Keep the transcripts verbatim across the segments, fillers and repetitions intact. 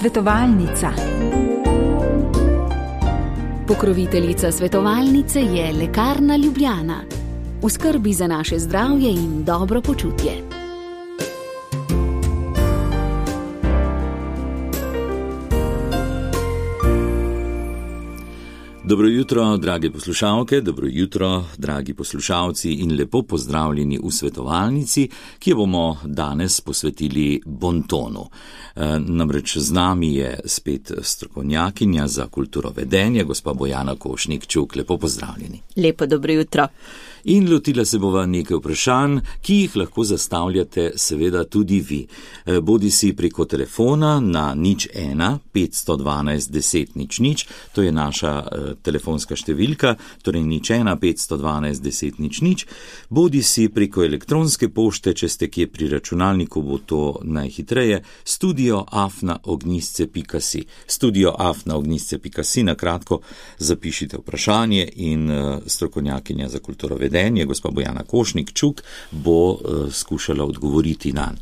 Svetovalnica. Pokroviteljica svetovalnice je Lekarna Ljubljana. V skrbi za naše zdravje in dobro počutje. Dobro jutro, drage poslušalke, dobro jutro, dragi poslušalci in lepo pozdravljeni v svetovalnici, ki jo bomo danes posvetili bontonu. E, namreč z nami je spet strokovnjakinja za kulturo vedenja, gospa Bojana Košnik-Čuk. Lepo pozdravljeni. Lepo dobro jutro. In lotila se bova nekaj vprašanj, ki jih lahko zastavljate seveda tudi vi. Bodi si preko telefona na nič ena petsto dvanajst deset nič nič, to je naša eh, telefonska številka, torej nič ena petsto dvanajst deset nič nič, bodi si preko elektronske pošte, če ste kje pri računalniku, bo to najhitreje, studio afna ognjisce pika si. Studio afna ognjisce pika si, na kratko zapišite vprašanje in eh, strokovnjakinja za kulturo vedenja, gospa Bojana Košnik-Čuk, bo uh, skušala odgovoriti nanj.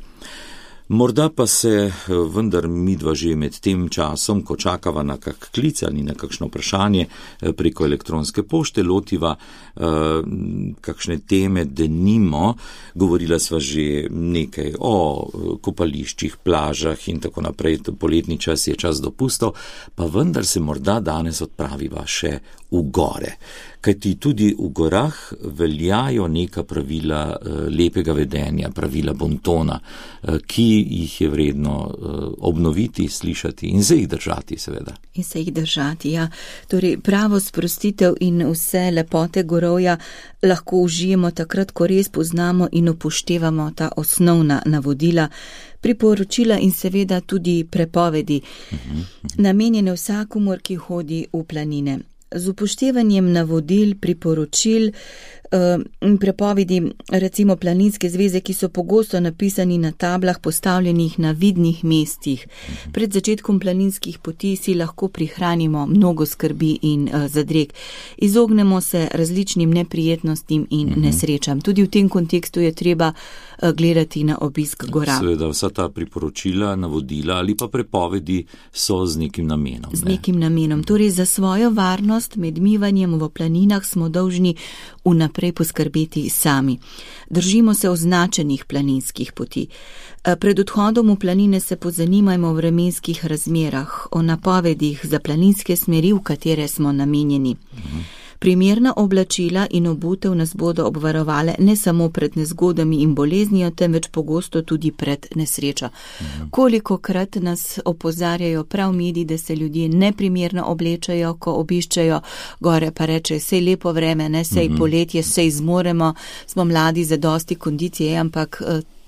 Morda pa se vendar midva že med tem časom, ko čakava na kak klic ali na kakšno vprašanje preko elektronske pošte, lotiva uh, kakšne teme, denimo, govorila sva že nekaj o kopališčih, plažah in tako naprej, poletni čas je čas dopustov, pa vendar se morda danes odpraviva še v gore. Kajti tudi v gorah veljajo neka pravila uh, lepega vedenja, pravila bontona, uh, ki jih je vredno uh, obnoviti, slišati in se jih držati, seveda. In se jih držati, ja. Torej, pravo sprostitev in vse lepote gorovja lahko užijemo takrat, ko res poznamo in upoštevamo ta osnovna navodila, priporočila in seveda tudi prepovedi, uh-huh, uh-huh. namenjene vsakomur, ki hodi v planine. Z upoštevanjem navodil, priporočil in uh, prepovedi recimo planinske zveze, ki so pogosto napisani na tablah postavljenih na vidnih mestih. Pred začetkom planinskih poti si lahko prihranimo mnogo skrbi in uh, zadreg. Izognemo se različnim neprijetnostim in uh-huh. nesrečam. Tudi v tem kontekstu je treba uh, gledati na obisk gora. Seveda, vsa ta priporočila, navodila ali pa prepovedi so z nekim namenom. Z ne? nekim namenom. Torej, za svojo varnost med mivanjem v planinah smo dolžni vnaprej poskrbeti sami. Držimo se označenih planinskih poti. Pred odhodom v planine se pozanimajmo o vremenskih razmerah, o napovedih za planinske smeri, v katere smo namenjeni. Mhm. Primerna oblačila in obutev nas bodo obvarovale ne samo pred nezgodami in boleznijo, temveč pogosto tudi pred nesrečo. Mhm. Kolikokrat nas opozarjajo prav mediji, da se ljudje neprimerno oblečajo, ko obiščejo gore, pa reče, sej lepo vreme, ne, sej mhm. poletje, sej zmoremo, smo mladi za dosti kondicije, ampak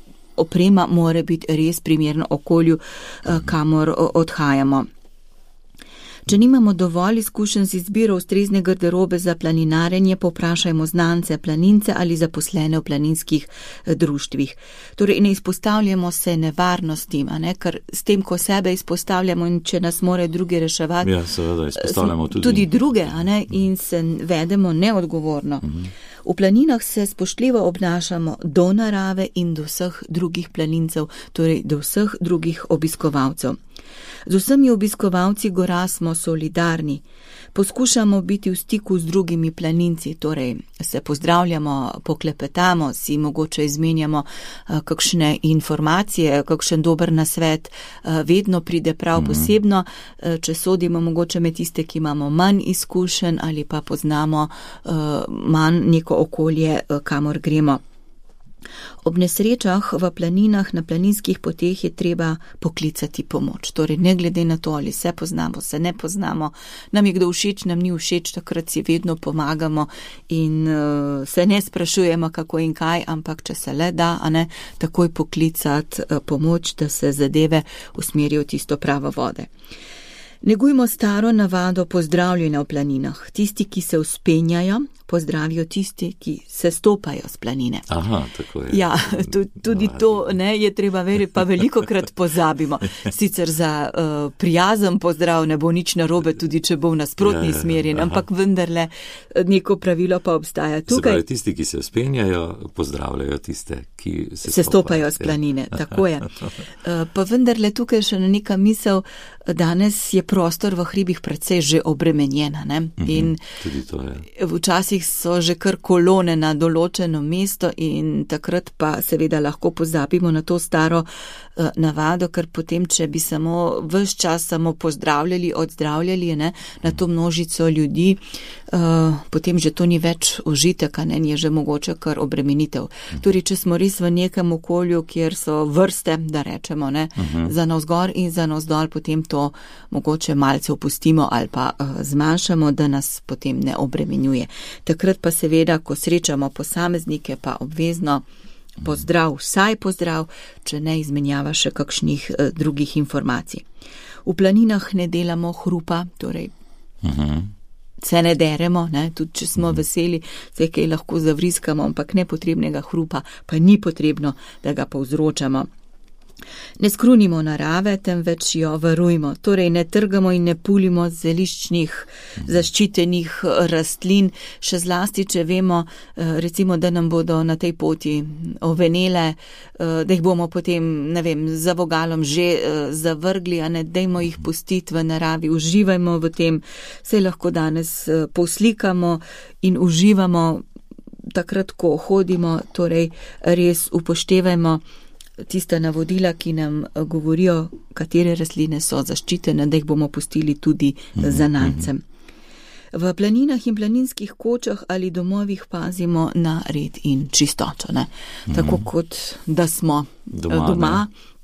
oprema mora biti res primerno okolju, kamor odhajamo. Če nimamo dovolj izkušenj z izbiro ustrezne garderobe za planinarenje, povprašajmo znance, planince ali zaposlene v planinskih društvih. Torej, ne izpostavljamo se nevarnostim, a ne, ker s tem, ko sebe izpostavljamo in če nas more drugi reševati, ja, seveda, izpostavljamo tudi, tudi druge, a ne, in se vedemo neodgovorno. Mhm. V planinah se spoštljivo obnašamo do narave in do vseh drugih planincev, torej do vseh drugih obiskovalcev. Z vsemi obiskovalci gora smo solidarni. Poskušamo biti v stiku z drugimi planinci, torej se pozdravljamo, poklepetamo, si mogoče izmenjamo uh, kakšne informacije, kakšen dober nasvet, uh, vedno pride prav mm. posebno, uh, če sodimo mogoče med tiste, ki imamo manj izkušenj ali pa poznamo uh, manj neko okolje, uh, kamor gremo. Ob nesrečah v planinah na planinskih poteh je treba poklicati pomoč. Torej, ne glede na to, ali se poznamo, se ne poznamo, nam je kdo všeč, nam ni všeč, takrat si vedno pomagamo in uh, se ne sprašujemo, kako in kaj, ampak če se le da, a ne, takoj poklicati uh, pomoč, da se zadeve usmerijo v tisto pravo vode. Negujmo staro navado pozdravljanja v planinah. Tisti, ki se vzpenjajo, pozdravijo tisti, ki se stopajo z planine. Aha, tako je. Ja, tudi to ne, je treba veriti, pa veliko krat pozabimo. Sicer za uh, prijazen pozdrav ne bo nič narobe, tudi če bo v nasprotni ja, smeri, ampak vendarle neko pravilo pa obstaja. Tukaj, se pravi, tisti, ki se vzpenjajo, pozdravljajo tiste, ki se, se stopajo z planine. Tako je. Uh, pa vendarle tukaj še na neka misel, danes je prostor v hribih precej že obremenjena. Ne? In tudi to je. Včasih so že kar kolone na določeno mesto in takrat pa seveda lahko pozabimo na to staro uh, navado, ker potem, če bi samo ves čas samo pozdravljali, odzdravljali ne, na to množico ljudi, uh, potem že to ni več užitek, ne, je že mogoče kar obremenitev. Torej, če smo res v nekem okolju, kjer so vrste, da rečemo, ne, uh-huh. za navzgor in za navzdol, potem to mogoče malce opustimo ali pa uh, zmanjšamo, da nas potem ne obremenjuje. Takrat pa seveda, ko srečamo posameznike, pa obvezno pozdrav, vsaj pozdrav, če ne izmenjava še kakšnih uh, drugih informacij. V planinah ne delamo hrupa, torej uh-huh. se ne deremo, ne, tudi če smo uh-huh. veseli, se kaj lahko zavriskamo, ampak nepotrebnega hrupa pa ni potrebno, da ga povzročamo. Ne skrunimo narave, temveč jo varujmo, torej ne trgamo in ne pulimo zeliščnih zaščitenih rastlin, še zlasti, če vemo, recimo, da nam bodo na tej poti ovenele, da jih bomo potem, ne vem, za vogalom že zavrgli, a ne dajmo jih pustiti v naravi, uživajmo v tem, se lahko danes poslikamo in uživamo takrat, ko hodimo, torej res upoštevajmo tista navodila, ki nam govorijo, katere rastline so zaščitene, da jih bomo pustili tudi za nancem. V planinah in planinskih kočah ali domovih pazimo na red in čistočo, ne? Tako kot da smo doma. doma.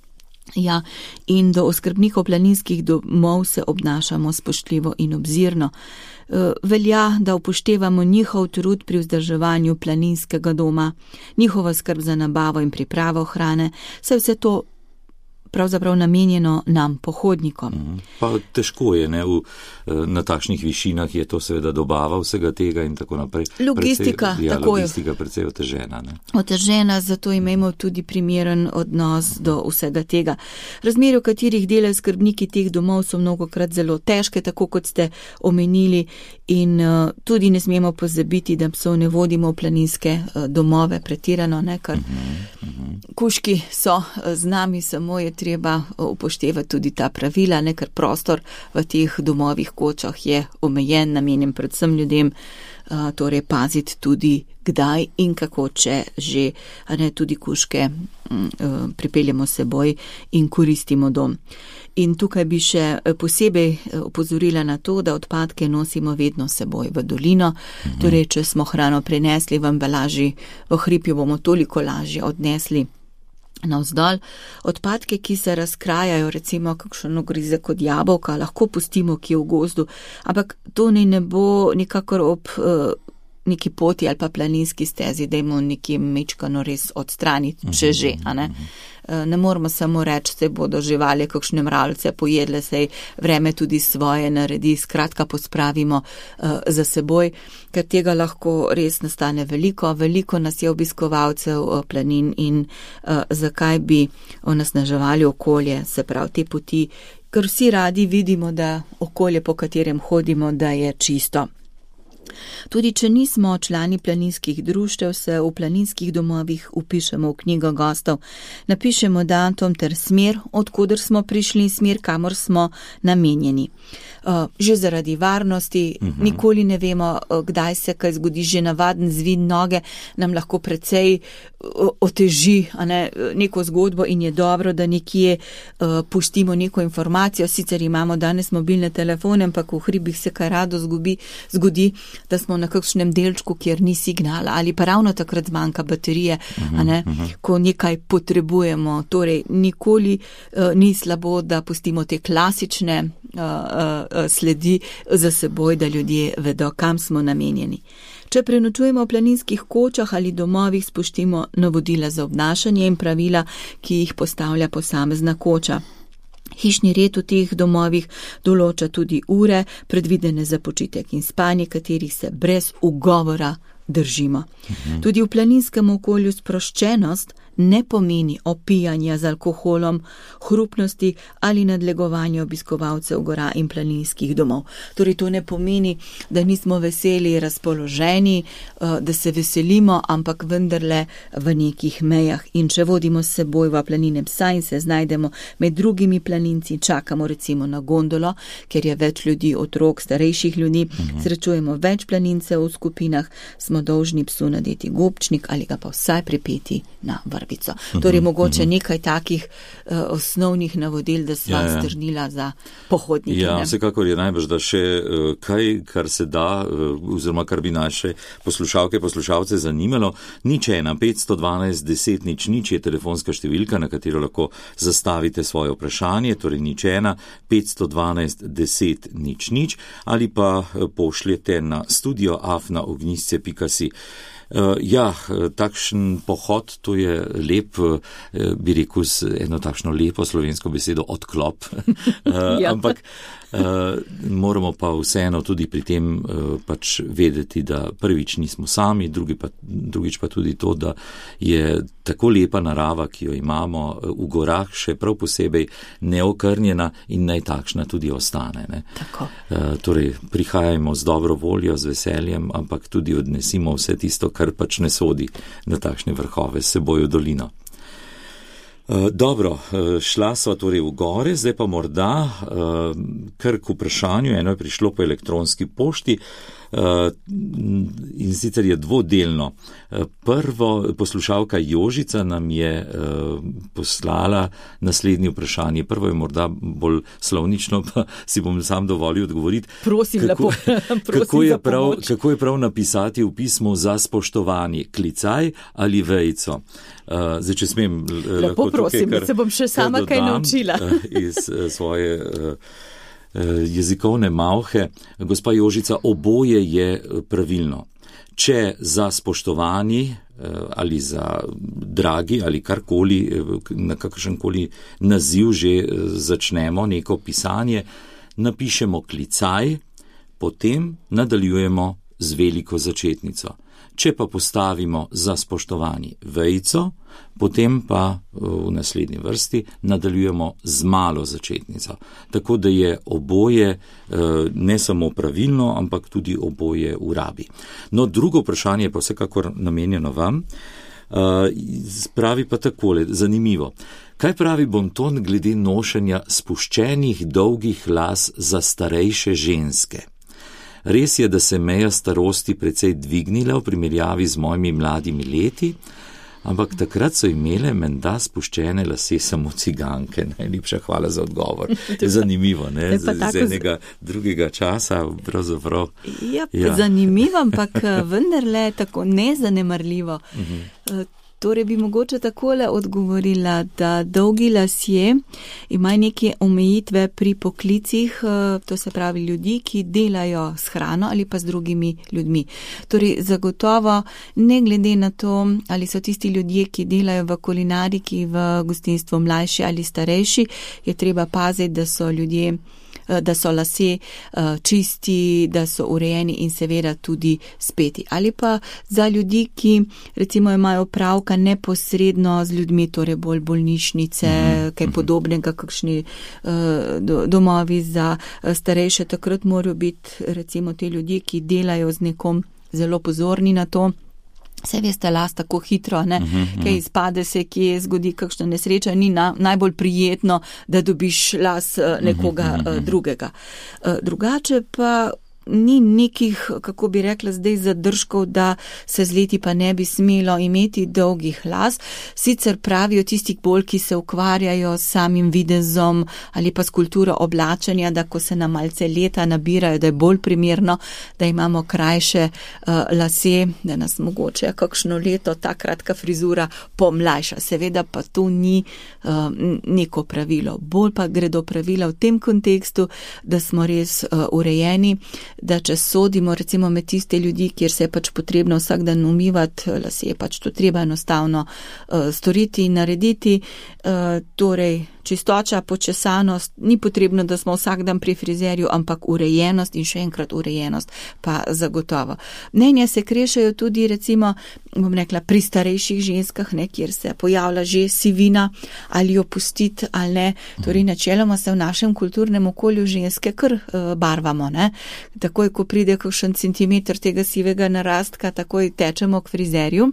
Ja, in do oskrbnikov planinskih domov se obnašamo spoštljivo in obzirno. Velja, da upoštevamo njihov trud pri vzdrževanju planinskega doma, njihova skrb za nabavo in pripravo hrane, saj vse to pravzaprav namenjeno nam, pohodnikom. Pa težko je, ne, v, na takšnih višinah je to seveda dobava vsega tega in tako naprej. Logistika, precej, ja, tako je. Logistika precej otežena. Ne. Otežena, zato imamo tudi primeren odnos do vsega tega. Razmere, v katerih delajo skrbniki teh domov, so mnogokrat zelo težke, tako kot ste omenili, in uh, tudi ne smemo pozabiti, da psov ne vodimo v planinske uh, domove pretirano, ne, ker uh-huh, uh-huh. kužki so uh, z nami, samo je treba upoštevati tudi ta pravila, ne, ker prostor v teh domovih kočah je omejen, namenjen predvsem ljudem, a, torej paziti tudi kdaj in kako, če že a ne, tudi kužke m, pripeljemo seboj in koristimo dom. In tukaj bi še posebej opozorila na to, da odpadke nosimo vedno seboj v dolino, mhm. torej če smo hrano prenesli v embalaži, v hrib jo bomo toliko lažje odnesli navzdol. Odpadke, ki se razkrajajo, recimo kakšen ogrizek od jabolka, lahko pustimo kje v gozdu, ampak to ne, ne bo nikakor ob uh, neki poti ali pa planinski stezi, dajmo nekje mečkano res odstraniti, uh-huh, če že, a ne. Uh, ne moramo samo reči, se bodo živali kakšne mravljice pojedle, sej vreme tudi svoje naredi, skratka pospravimo uh, za seboj, ker tega lahko res nastane veliko, veliko nas je obiskovalcev uh, planin in uh, zakaj bi onesnaževali okolje, se pravi te poti, ker vsi radi vidimo, da okolje, po katerem hodimo, da je čisto. Tudi če nismo člani planinskih društev, se v planinskih domovih upišemo v knjigo gostov, napišemo datum ter smer, odkuder smo prišli, smer, kamor smo namenjeni. Že zaradi varnosti, uh-huh. nikoli ne vemo, kdaj se kaj zgodi, že navaden zvin noge nam lahko precej oteži, a ne, neko zgodbo in je dobro, da nekje uh, pustimo neko informacijo. Sicer imamo danes mobilne telefone, ampak v hribih se kaj rado zgubi, zgodi, da smo na kakšnem delčku, kjer ni signala ali pa ravno takrat zmanjka baterije, uh-huh, a ne, uh-huh. ko nekaj potrebujemo. Torej, nikoli uh, ni slabo, da pustimo te klasične uh, uh, sledi za seboj, da ljudje vedo, kam smo namenjeni. Če prenočujemo v planinskih kočah ali domovih, spoštimo navodila za obnašanje in pravila, ki jih postavlja posamezna koča. Hišni red v teh domovih določa tudi ure, predvidene za počitek in spanje, katerih se brez ugovora držimo. Mhm. Tudi v planinskem okolju sproščenost ne pomeni opijanja z alkoholom, hrupnosti ali nadlegovanja obiskovalcev gora in planinskih domov. Torej to ne pomeni, da nismo veseli, razpoloženi, da se veselimo, ampak vendarle v nekih mejah. In če vodimo s seboj v planine psa in se znajdemo med drugimi planinci, čakamo recimo na gondolo, ker je več ljudi, otrok, starejših ljudi, mhm. srečujemo več planincev v skupinah, smo dolžni psu nadeti gobčnik ali ga pa vsaj pripeti na vrvico. Torej, mogoče nekaj takih uh, osnovnih navodil, da sva ja, ja. strnila za pohodnike. Ja, vsekakor je najbrž, da še uh, kaj, kar se da, uh, oziroma kar bi naše poslušalke, poslušalce zanimalo. Nič ena, petsto dvanajst, deset, nič, nič je telefonska številka, na katero lahko zastavite svoje vprašanje, torej nič ena, petsto dvanajst, deset, nič, nič, ali pa pošljete na studio afna ognjišče pika si. Uh, ja, takšen pohod, to je lep, uh, bi rekel z eno takšno lepo slovensko besedo odklop, uh, ja. ampak uh, moramo pa vseeno tudi pri tem uh, pač vedeti, da prvič nismo sami, drugi pa, drugič pa tudi to, da je tako lepa narava, ki jo imamo v gorah, še prav posebej neokrnjena in naj takšna tudi ostane. Ne? Tako. Uh, torej, prihajajmo z dobro voljo, z veseljem, ampak tudi odnesimo vse tisto, kar pač ne sodi na takšne vrhove s seboj v dolino. Uh, dobro, uh, šla sva torej v gore, zdaj pa morda uh, kar k vprašanju, eno je prišlo po elektronski pošti, uh, in sicer je dvodelno. Uh, prvo, poslušalka Jožica nam je uh, poslala naslednje vprašanje. Prvo je morda bolj slovnično, pa si bom sam dovolil odgovoriti. Prosim, kako, lepo, prosim kako je za prav, pomoč. Kako je prav napisati v pismu za spoštovanje, klicaj ali vejico? Uh, zdaj, če smem, lepo prosim, da se bom še sama kaj naučila. Iz svoje uh, jezikovne malhe. Gospa Jožica, oboje je pravilno. Če za spoštovani uh, ali za dragi ali karkoli, na kakršenkoli naziv že začnemo neko pisanje, napišemo klicaj, potem nadaljujemo z veliko začetnico. Če pa postavimo za spoštovanje vejico, potem pa v naslednji vrsti nadaljujemo z malo začetnico. Tako da je oboje ne samo pravilno, ampak tudi oboje v rabi. No, drugo vprašanje je pa vsekakor namenjeno vam. Pravi pa takole, zanimivo. Kaj pravi bonton glede nošenja spuščenih dolgih las za starejše ženske? Res je, da se meja starosti precej dvignila v primerjavi z mojimi mladimi leti, ampak takrat so imele menda spuščene lase samo ciganke. Najlepša hvala za odgovor. Zanimivo, ne? Z, z enega drugega časa, pravzaprav. Ja, ja. Zanimivo, ampak vendarle tako nezanemarljivo. Uh-huh. Torej bi mogoče takole odgovorila, da dolgi lasje imajo neke omejitve pri poklicih, to se pravi ljudi, ki delajo s hrano ali pa z drugimi ljudmi. Torej zagotovo ne glede na to, ali so tisti ljudje, ki delajo v kulinariki, v gostinstvu mlajši ali starejši, je treba paziti, da so ljudje da so lase čisti, da so urejeni in seveda tudi speti. Ali pa za ljudi, ki recimo imajo opravka neposredno z ljudmi, torej bolj bolnišnice, mm-hmm. kaj podobnega, kakšni uh, domovi za starejše, takrat morajo biti recimo te ljudje, ki delajo z nekom, zelo pozorni na to. Vse veste, las tako hitro, ne, uh-huh, uh-huh. kaj izpade se, kje zgodi kakšna nesreča, ni na, najbolj prijetno, da dobiš las uh, nekoga uh, uh, drugega. Uh, drugače pa ni nekih, kako bi rekla zdaj, zadržkov, da se z leti pa ne bi smelo imeti dolgih las. Sicer pravijo tisti bolj, ki se ukvarjajo s samim videzom ali pa s kulturo oblačenja, da ko se nam malce leta nabirajo, da je bolj primerno, da imamo krajše uh, lase, da nas mogoče kakšno leto ta kratka frizura pomlajša. Seveda pa to ni uh, neko pravilo. Bolj pa gredo pravila v tem kontekstu, da smo res uh, urejeni, da če sodimo recimo med tiste ljudi, kjer se je pač potrebno vsak dan umivati, lase je pač to treba enostavno uh, storiti in narediti, uh, torej čistoča, počesanost, ni potrebno, da smo vsak dan pri frizerju, ampak urejenost in še enkrat urejenost pa zagotovo. Mnenja se krešajo tudi recimo, bom rekla, pri starejših ženskah, ne, kjer se pojavlja že sivina, ali jo pustiti ali ne. Torej, načeloma se v našem kulturnem okolju ženske kar uh, barvamo, ne. Takoj, ko pride kakšen centimeter tega sivega narastka, takoj tečemo k frizerju.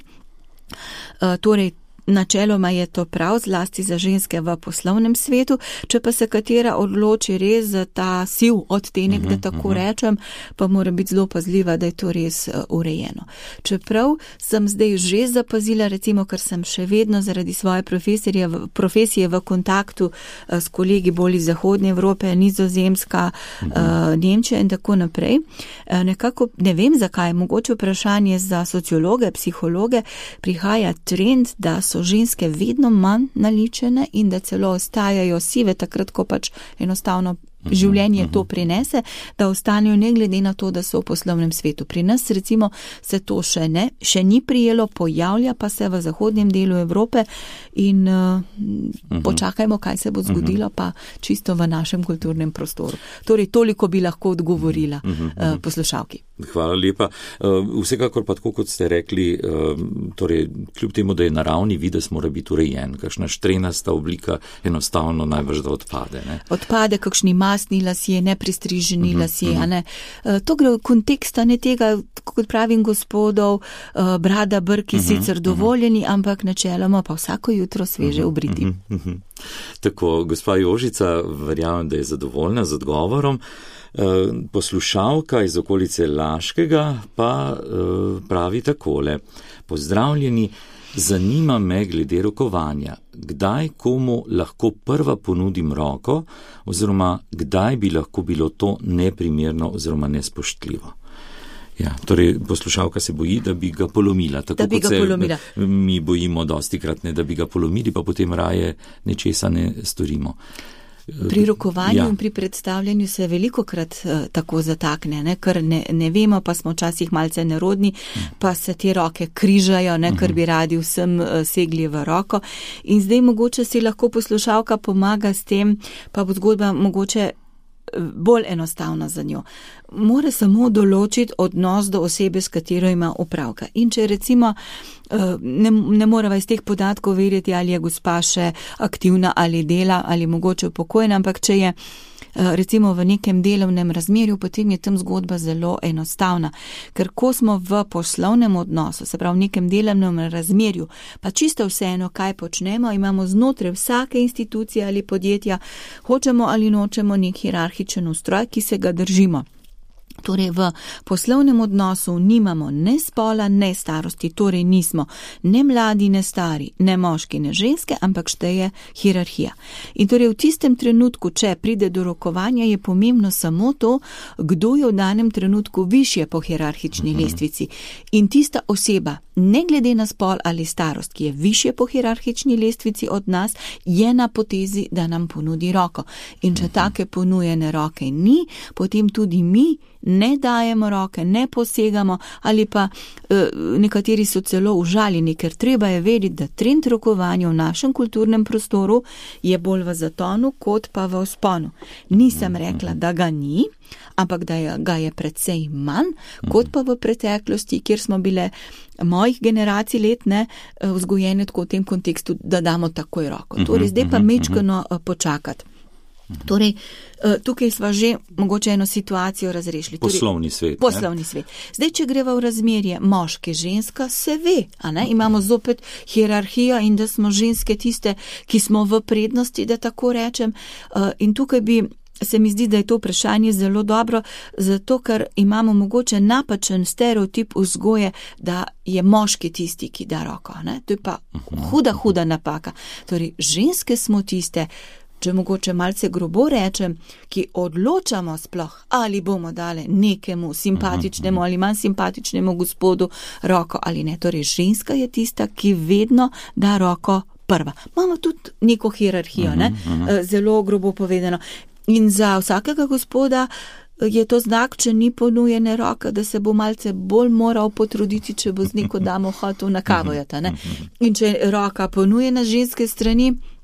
Uh, torej, načeloma je to prav, zlasti za ženske v poslovnem svetu, če pa se katera odloči res za ta siv odtenek, uh-huh, da tako uh-huh. rečem, pa mora biti zelo pazljiva, da je to res uh, urejeno. Čeprav sem zdaj že zapazila, recimo, ker sem še vedno zaradi svoje profesije, profesije v kontaktu uh, s kolegi bolj iz Zahodne Evrope, Nizozemska, uh-huh. uh, Nemčija in tako naprej. Uh, nekako, ne vem zakaj, mogoče vprašanje za sociologe, psihologe, prihaja trend, da so ženske vedno manj naličene in da celo ostajajo sive, takrat, ko pač enostavno življenje to prinese, da ostanejo ne glede na to, da so v poslovnem svetu. Pri nas recimo se to še ne, še ni prijelo, pojavlja pa se v zahodnem delu Evrope in uh, uh-huh. počakajmo, kaj se bo zgodilo uh-huh. pa čisto v našem kulturnem prostoru. Torej, toliko bi lahko odgovorila uh-huh. uh, poslušalki. Hvala lepa. Vsekakor pa tako, kot ste rekli, torej, kljub temu, da je naravni videz mora biti urejen, kakšna štrenasta oblika enostavno najbrž da odpade. Ne? Odpade, kakšni masni lasje, nepristriženi uh-huh, lasje. uh-huh. A ne? To gre v konteksta ne tega, kot pravim gospodov, brada, brki uh-huh, sicer dovoljeni, uh-huh. ampak načeloma pa vsako jutro sveže uh-huh, obriti. Uh-huh, uh-huh. Tako, gospa Jožica, verjamem, da je zadovoljna z odgovorom. Poslušalka iz okolice Laškega pa pravi takole. Pozdravljeni, zanima me glede rokovanja. Kdaj komu lahko prva ponudim roko oziroma kdaj bi lahko bilo to neprimerno oziroma nespoštljivo? Ja, torej poslušalka se boji, da bi ga polomila. Tako da bi ga se polomila. Mi bojimo dostikrat ne, da bi ga polomili, pa potem raje nečesa ne storimo. Pri rokovanju ja. in pri predstavljanju se veliko krat uh, tako zatakne, ne? Ker ne, ne vemo, pa smo včasih malce nerodni, pa se te roke križajo, ne? Ker bi radi vsem uh, segli v roko. In zdaj mogoče si lahko poslušalka pomaga s tem, pa bo zgodba mogoče bolj enostavna za njo. Mora samo določiti odnos do osebe, s katero ima opravka. In če recimo ne, ne morava iz teh podatkov vedeti, ali je gospa še aktivna ali dela, ali mogoče upokojena, ampak če je recimo v nekem delovnem razmerju, potem je tam zgodba zelo enostavna. Ker ko smo v poslovnem odnosu, se pravi v nekem delovnem razmerju, pa čisto vseeno, kaj počnemo, imamo znotraj vsake institucije ali podjetja, hočemo ali nočemo nek hierarhičen ustroj, ki se ga držimo. Torej v poslovnem odnosu nimamo ne spola, ne starosti, torej nismo ne mladi, ne stari, ne moški, ne ženske, ampak šteje hierarhija. In torej v tistem trenutku, če pride do rokovanja, je pomembno samo to, kdo je v danem trenutku višje po hierarhični lestvici. In tista oseba, ne glede na spol ali starost, ki je višje po hierarhični lestvici od nas, je na potezi, da nam ponudi roko. In če take ponujene roke ni, potem tudi mi ne dajemo roke, ne posegamo ali pa e, nekateri so celo užaljeni, ker treba je vedeti, da trend rokovanja v našem kulturnem prostoru je bolj v zatonu kot pa v vzponu. Nisem rekla, da ga ni, ampak da je, ga je precej manj kot pa v preteklosti, kjer smo bile mojih generacij let ne vzgojene tako v tem kontekstu, da damo takoj roko. Torej, zdaj pa mečkano počakati. Torej, tukaj sva že mogoče eno situacijo razrešili. Poslovni svet. Poslovni ne? svet. Zdaj, če greva v razmerje moške, ženska, se ve, a ne? Imamo zopet hierarhijo in da smo ženske tiste, ki smo v prednosti, da tako rečem. In tukaj bi se mi zdi, da je to vprašanje zelo dobro, zato ker imamo mogoče napačen stereotip vzgoje, da je moški tisti, ki da roko. Ne? To je pa huda, huda napaka. Torej, ženske smo tiste, če mogoče malce grobo rečem, ki odločamo sploh, ali bomo dale nekemu simpatičnemu ali manj simpatičnemu gospodu roko ali ne. Torej, ženska je tista, ki vedno da roko prva. Imamo tudi neko hierarhijo, ne? Zelo grobo povedano. In za vsakega gospoda je to znak, če ni ponujene roke, da se bo malce bolj moral potruditi, če bo z neko damo hotel na kavo jeti, ne? In če roka ponujena ženske strani,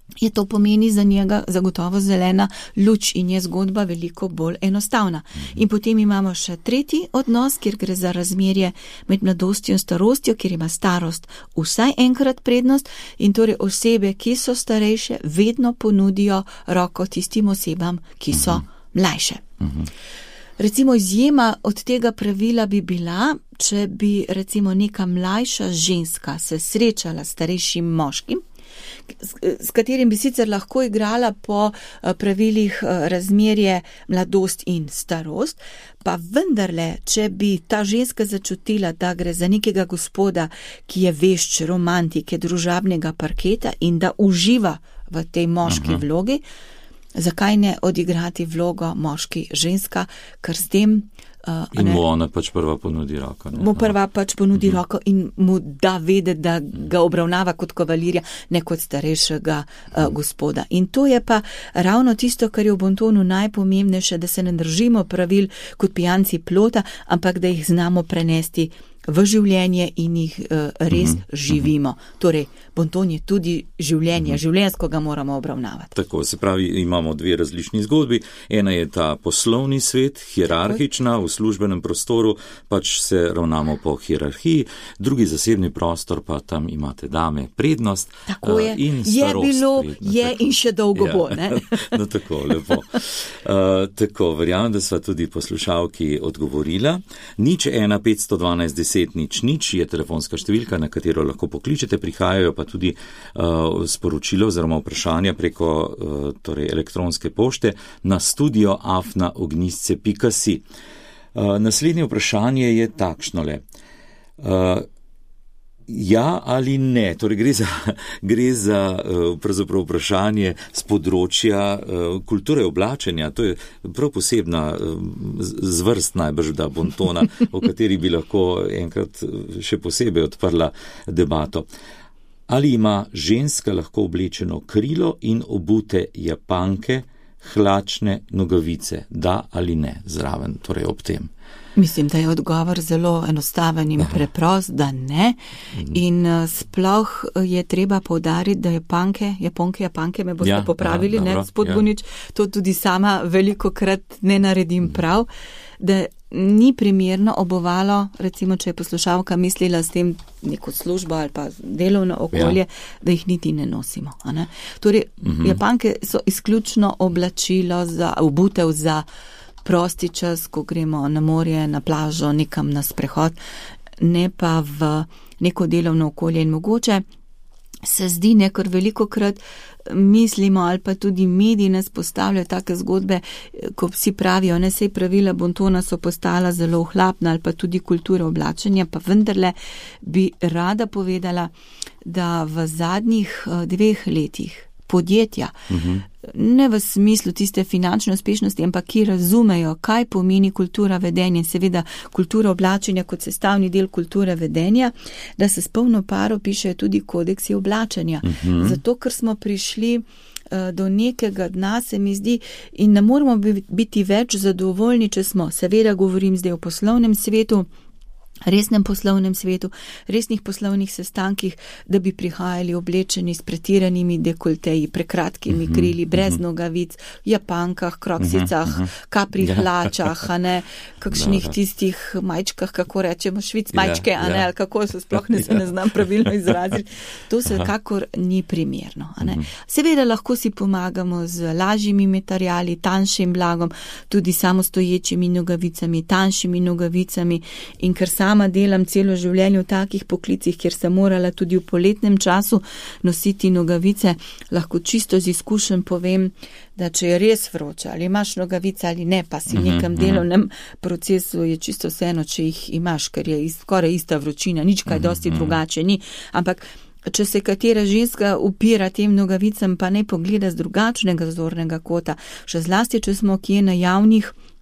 je to pomeni za njega zagotovo zelena luč in je zgodba veliko bolj enostavna. In potem imamo še tretji odnos, kjer gre za razmerje med mladostjo in starostjo, kjer ima starost vsaj enkrat prednost in torej osebe, ki so starejše, vedno ponudijo roko tistim osebam, ki so mlajše. Recimo izjema od tega pravila bi bila, če bi recimo neka mlajša ženska se srečala s starejšim moškim, s katerim bi sicer lahko igrala po pravilih razmerje mladost in starost, pa vendarle, če bi ta ženska začutila, da gre za nekega gospoda, ki je vešč romantike, družabnega parketa in da uživa v tej moški Aha. vlogi, zakaj ne odigrati vlogo moški ženska, ker s tem Uh, in mu ona pač prva ponudi roko. Ne? Mu prva pač ponudi uh-huh. roko in mu da vedeti, da ga obravnava kot kavalirja, ne kot starejšega uh, gospoda. In to je pa ravno tisto, kar je v bontonu najpomembnejše, da se ne držimo pravil kot pijanci plota, ampak da jih znamo prenesti v življenje in jih uh, res uh-huh. živimo. Torej, bonton je tudi življenje, uh-huh. življenjsko ga moramo obravnavati. Tako, se pravi, imamo dve različni zgodbi. Ena je ta poslovni svet, hierarhična, v službenem prostoru pač se ravnamo po hierarhiji, drugi zasebni prostor pa tam imate dame prednost. Tako je, uh, in je bilo, prednost, je tako. In še dolgo ja. bo, ne? No, tako, lepo. Uh, tako, verjamem, da sva tudi poslušalki odgovorila. Nič ena petsto dvanajst deset nič nič je telefonska številka, na katero lahko pokličete, prihajajo pa tudi uh, sporočilo oziroma vprašanja preko uh, torej elektronske pošte na studio afna ognjisce pika si. Uh, naslednje vprašanje je takšnole. Uh, ja ali ne, torej gre za, gre za uh, pravzaprav vprašanje z področja uh, kulture oblačenja. To je prav posebna uh, zvrst najbrž da bontona, o kateri bi lahko enkrat še posebej odprla debato. Ali ima ženska lahko oblečeno krilo in obute japanke, hlačne nogavice, da ali ne, zraven, torej ob tem? Mislim, da je odgovor zelo enostaven in preprost, da ne. In uh, sploh je treba poudariti, da Japanke, Japonke, Japanke me boste ja, popravili, ja, ne, gospod Bunič, ja. To tudi sama veliko krat ne naredim prav, da ni primerno obuvalo, recimo, če je poslušalka mislila s tem neko službo ali pa delovno okolje, ja. da jih niti ne nosimo. A ne? Torej, uh-huh. Japanke so izključno oblačilo za obutev za prosti čas, ko gremo na morje, na plažo, nekam na sprehod, ne pa v neko delovno okolje. In mogoče se zdi, ne, ker veliko krat mislimo ali pa tudi mediji nas postavljajo take zgodbe, ko vsi pravijo, ne, sej pravila bontona so postala zelo ohlapna ali pa tudi kultura oblačenja, pa vendarle bi rada povedala, da v zadnjih dveh letih podjetja, uh-huh. ne v smislu tiste finančne uspešnosti, ampak ki razumejo, kaj pomeni kultura vedenja in seveda kultura oblačenja kot sestavni del kulture vedenja, da se s polno paro pišejo tudi kodeksi oblačenja. Uh-huh. Zato, ker smo prišli uh, do nekega dna, se mi zdi, in ne moramo biti več zadovoljni, če smo, seveda govorim zdaj o poslovnem svetu, resnem poslovnem svetu, resnih poslovnih sestankih, da bi prihajali oblečeni s pretiranimi dekolteji, prekratkimi uh-huh, krili, brez uh-huh. nogavic, japankah, kroksicah, uh-huh, uh-huh. kapri hlačah, a ne, kakšnih tistih majčkah, kako rečemo, švic majčke, ja, a ne, ja. ali kako se sploh ne, se ne znam pravilno izraziti. To se kakor ni primerno, a ne. Uh-huh. Seveda lahko si pomagamo z lažjimi materiali, tanjšim blagom, tudi samostoječimi nogavicami, tanjšimi nogavicami in ker sama delam celo življenje v takih poklicih, kjer sem morala tudi v poletnem času nositi nogavice, lahko čisto z izkušenj povem, da če je res vroče, ali imaš nogavice ali ne, pa si v nekem delovnem procesu, je čisto vseeno, če jih imaš, ker je skoraj ista vročina, nič kaj dosti drugače ni, ampak če se katera ženska upira tem nogavicam, pa ne pogleda z drugačnega zornega kota, še zlasti, če smo kje na javnih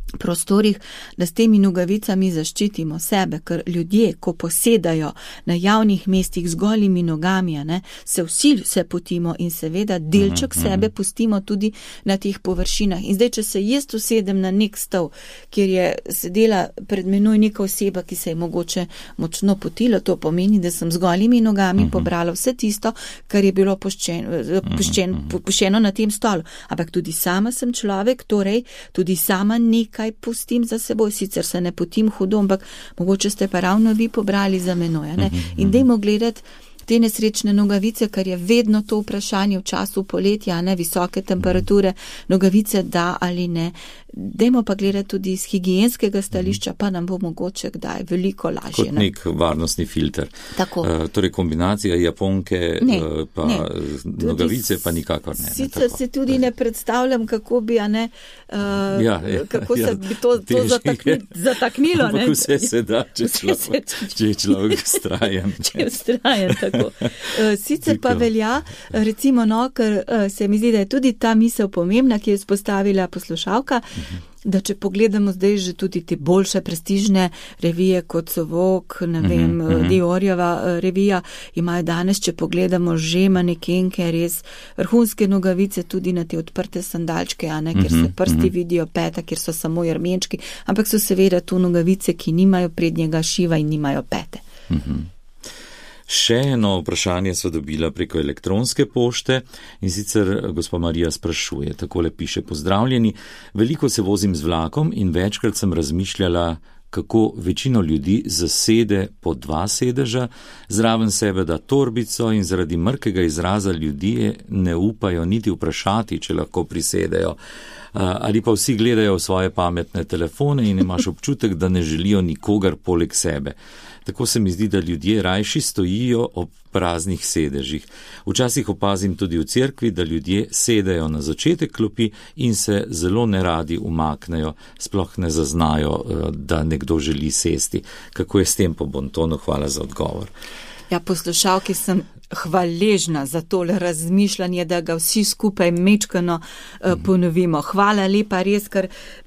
prostorih, da s temi nogavicami zaščitimo sebe, ker ljudje, ko posedajo na javnih mestih z golimi nogami, ne, se vsi se potimo in seveda delček mm-hmm. sebe pustimo tudi na teh površinah. In zdaj, če se jaz usedem na nek stol, kjer je sedela pred menoj neka oseba, ki se je mogoče močno potila, to pomeni, da sem z golimi nogami mm-hmm. pobrala vse tisto, kar je bilo puščeno, puščeno, puščeno na tem stolu. Ampak tudi sama sem človek, torej tudi sama nekaj kaj pustim za seboj, sicer se ne potim hudo, ampak mogoče ste pa ravno vi pobrali za menoj. Ne? In dajmo gledati te nesrečne nogavice, kar je vedno to vprašanje v času poletja, ne, visoke temperature, nogavice da ali ne. Dajmo pa gledati tudi iz higienskega stališča, pa nam bo mogoče kdaj veliko lažje. Kot nek varnostni filter. Tako. Uh, torej kombinacija japonke ne, uh, pa ne. nogavice tudi, pa nikakor ne. Sicer ne, se tudi ne predstavljam, kako bi, a ne, uh, ja, ja, kako ja, se bi to, to zatakni, zataknilo. Ampak ne? vse se da, če, človek, če je človek strajen. Če je strajen, tako. Uh, sicer pa velja, recimo, no, ker uh, se mi zdi, da je tudi ta misel pomembna, ki je spostavila poslušalka, da če pogledamo zdaj že tudi te boljše prestižne revije, kot so Vogue, ne vem, uh-huh. Diorjeva revija, imajo danes, če pogledamo, že manekenke, res vrhunske nogavice, tudi na te odprte sandalčke, a ne, ker se prsti uh-huh. vidijo, peta, ker so samo jarmenčki, ampak so seveda tu nogavice, ki nimajo prednjega šiva in nimajo pete. Uh-huh. Še eno vprašanje so dobila preko elektronske pošte in sicer gospa Marija sprašuje, takole piše: pozdravljeni, veliko se vozim z vlakom in večkrat sem razmišljala, kako večino ljudi zasede po dva sedeža, zraven sebe da torbico in zaradi mrkega izraza ljudje ne upajo niti vprašati, če lahko prisedejo. Ali pa vsi gledajo v svoje pametne telefone in imaš občutek, da ne želijo nikogar poleg sebe. Tako se mi zdi, da ljudje rajši stojijo ob praznih sedežih. Včasih opazim tudi v cerkvi, da ljudje sedajo na začetek klopi in se zelo neradi umaknejo, sploh ne zaznajo, da nekdo želi sesti. Kako je s tem po bontonu? Hvala za odgovor. Ja, poslušalki sem hvaležna za tole razmišljanje, da ga vsi skupaj mečkano uh, ponovimo. Hvala lepa, res, ker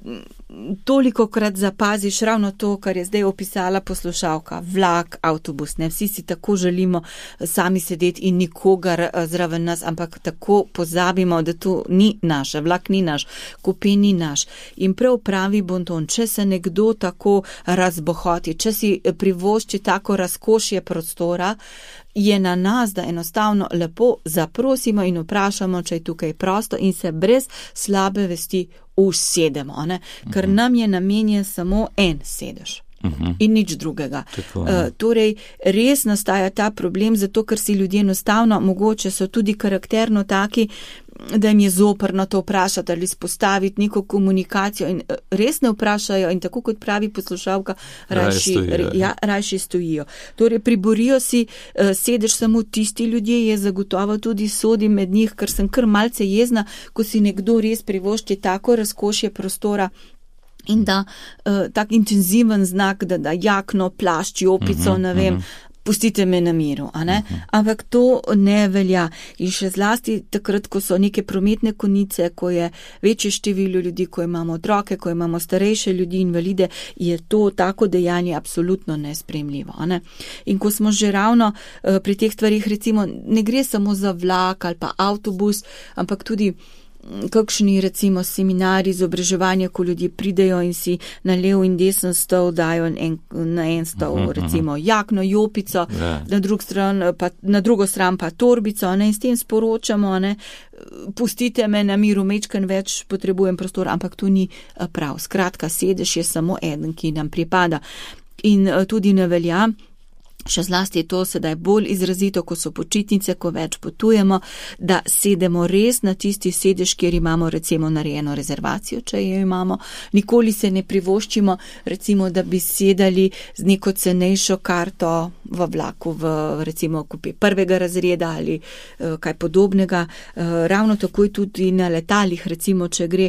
toliko krat zapaziš ravno to, kar je zdaj opisala poslušalka. Vlak, avtobus, ne, vsi si tako želimo sami sedeti in nikogar zraven nas, ampak tako pozabimo, da to ni naše, vlak ni naš, kupe ni naš. In prav pravi bonton, če se nekdo tako razbohoti, če si privošči tako razkošje prostora, je na nas, da enostavno lepo zaprosimo in vprašamo, če je tukaj prosto in se brez slabe vesti usedemo, ne? Ker uh-huh. nam je namenjen samo en sedež. Uh-huh. In nič drugega. Tako, uh, torej, res nastaja ta problem, zato ker si ljudje enostavno, mogoče so tudi karakterno taki, da jim je zoprno to vprašati ali spostaviti neko komunikacijo in res ne vprašajo in tako kot pravi poslušalka, rajši, ja, rajši stojijo. Torej, priborijo si uh, sedež samo tisti ljudje, je zagotovo tudi sodi med njih, ker sem kar malce jezna, ko si nekdo res privošči tako razkošje prostora in da uh, tak intenziven znak, da da jakno, plašč, jopico, uh-huh, ne vem, uh-huh. Pustite me na miru, a ne? Uh-huh. Ampak to ne velja. In še zlasti takrat, ko so neke prometne konice, ko je večje število ljudi, ko imamo otroke, ko imamo starejše ljudi, invalide, je to tako dejanje absolutno nesprejemljivo, a ne? In ko smo že ravno uh, pri teh stvarih, recimo, ne gre samo za vlak ali pa avtobus, ampak tudi kakšni recimo seminari, izobraževanja, ko ljudje pridejo in si na lev in desen stol dajo en, na en stol uh-huh, recimo jakno, jopico, yeah. na, drug stran, pa, na drugo stran pa torbico, ne, in s tem sporočamo, ne, pustite me na miru, mečken več potrebujem prostor, ampak to ni prav. Skratka, sedež je samo eden, ki nam pripada. In tudi ne velja, še zlasti je to sedaj bolj izrazito, ko so počitnice, ko več potujemo, da sedemo res na tisti sedež, kjer imamo recimo narejeno rezervacijo, če jo imamo. Nikoli se ne privoščimo, recimo, da bi sedali z neko cenejšo karto v vlaku, v recimo kupi prvega razreda ali uh, kaj podobnega. Uh, ravno tako je tudi na letalih, recimo, če gre.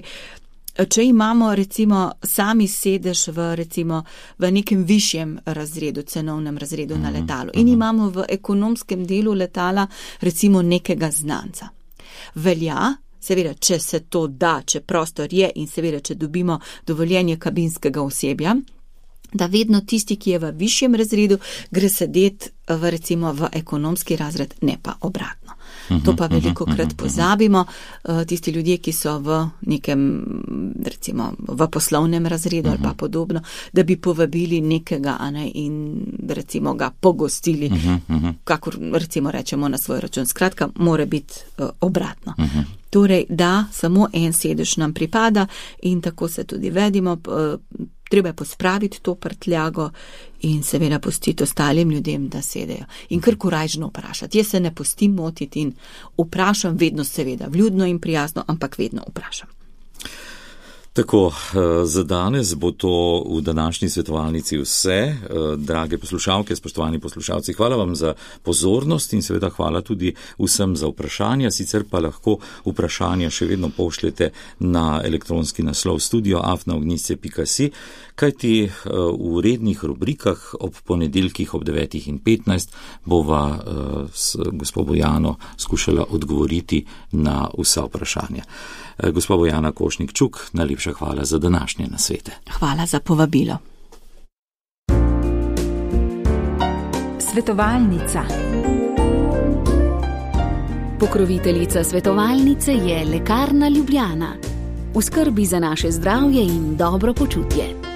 Če imamo recimo sami sedež v recimo v nekem višjem razredu, cenovnem razredu na letalu in imamo v ekonomskem delu letala recimo nekega znanca. Velja seveda, če se to da, če prostor je in seveda, če dobimo dovoljenje kabinskega osebja, da vedno tisti, ki je v višjem razredu, gre sedeti v, recimo, v ekonomski razred, ne pa obratno. To pa veliko krat pozabimo. Tisti ljudje, ki so v nekem, recimo, v poslovnem razredu ali pa podobno, da bi povabili nekega, a ne, in recimo ga pogostili, kakor recimo rečemo na svoj račun. Skratka, mora biti obratno. Torej, da, samo en sedež nam pripada in tako se tudi vedimo. Treba je pospraviti to prtljago in seveda pustiti ostalim ljudem, da sedejo. In kar korajžno vprašati. Jaz se ne pustim motiti in vprašam vedno, seveda, vljudno in prijazno, ampak vedno vprašam. Tako, za danes bo to v današnji svetovalnici vse. Drage poslušalke, spoštovani poslušalci, hvala vam za pozornost in seveda hvala tudi vsem za vprašanja. Sicer pa lahko vprašanja še vedno pošljete na elektronski naslov studio afna ognjice pika si, kajti v rednih rubrikah ob ponedeljkih ob devetih in petnajst bova s gospo Bojano skušala odgovoriti na vsa vprašanja. Gospa Bojana Košnik-Čuk, najlepša hvala za današnje nasvete. Hvala za povabilo. Svetovalnica. Pokroviteljica svetovalnice je Lekarna Ljubljana. V skrbi za naše zdravje in dobro počutje.